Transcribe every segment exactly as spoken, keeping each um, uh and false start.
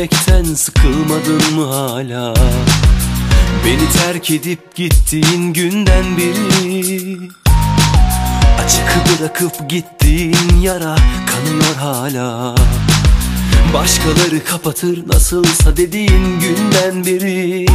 söylemekten sıkılmadın mı hala? Beni terk edip gittiğin günden beri açık bırakıp gittiğin yara kanıyor hala. Başkaları kapatır nasılsa dediğin günden beri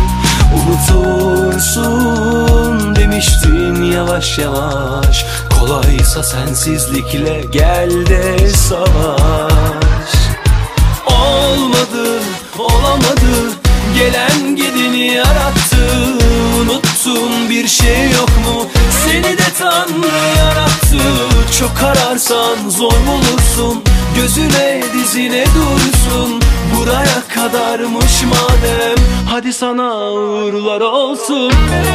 unutursun demiştin yavaş yavaş. Kolaysa sensizlikle gel de savaş. Olmadı, olamadı, gelen gideni yarattı. Unuttun bir şey yok mu? Seni de Tanrı yarattı. Çok ararsan zor bulursun, gözüne dizine dursun. Buraya kadarmış madem, hadi sana uğurlar olsun.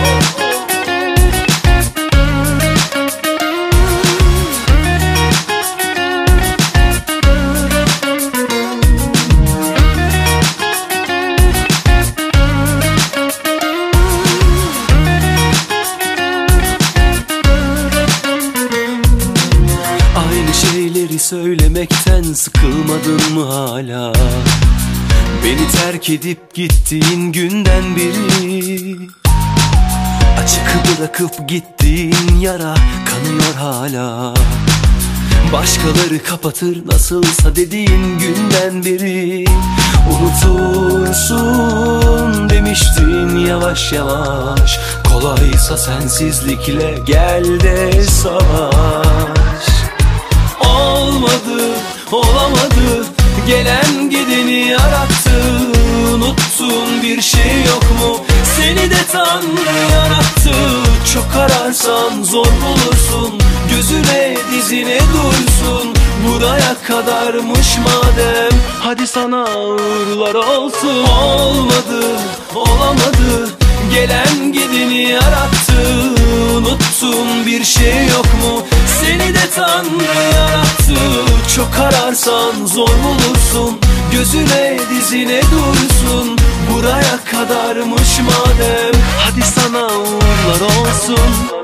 Söylemekten sıkılmadın mı hala? Beni terk edip gittiğin günden beri açık bırakıp gittiğin yara kanıyor hala. Başkaları kapatır nasılsa dediğin günden beri unutursun demiştin yavaş yavaş. Kolaysa sensizlikle gel de savaş. Olmadı, olamadı, gelen gideni yarattı. Unuttun bir şey yok mu? Seni de Tanrı yarattı. Çok ararsan zor bulursun, gözüne dizine dursun. Buraya kadarmış madem, hadi sana uğurlar olsun. Olmadı, olamadı, gelen gideni yarattı. Unuttun bir şey yok mu? Seni de Tanrı yarattı. Çok ararsan zor bulursun, gözüne dizine dursun. Buraya kadarmış madem, hadi sana uğurlar olsun.